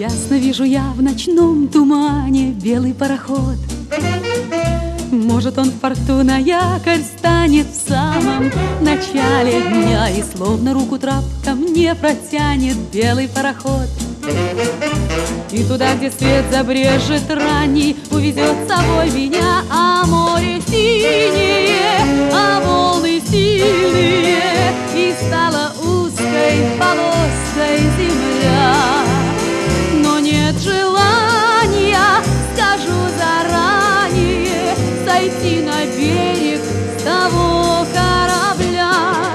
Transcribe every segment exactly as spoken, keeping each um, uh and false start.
Ясно вижу я в ночном тумане белый пароход. Может, он фортуна якорь станет в самом начале дня, и словно руку трап ко мне протянет белый пароход. И туда, где свет забрежет ранний, увезет с собой меня. А море синее, а волны сильные, и стала узкой полоской земля. Но нет желания, скажу заранее, сойти на берег с того корабля.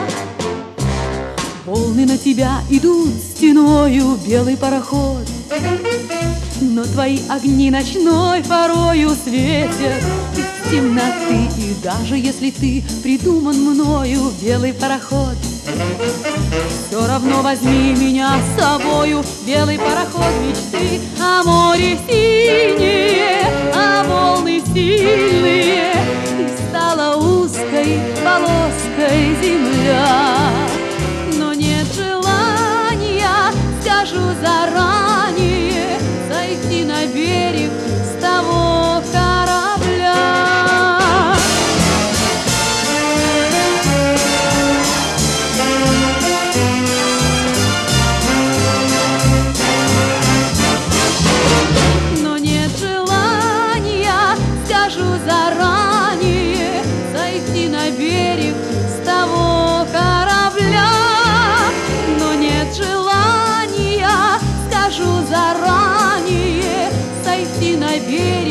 Волны на тебя идут стеною, белый пароход, но твои огни ночной порою светят из темноты. И даже если ты придуман мною, белый пароход, все равно возьми меня с собою, белый пароход мечты. А море синее, а волны сильные, и стала узкой полоской земля. Но нет желания, скажу заранее, сойти на берег с того корабля. Но нет желания, скажу заранее, сойти на берег с того корабля. Но нет желания, скажу заранее, сойти на берег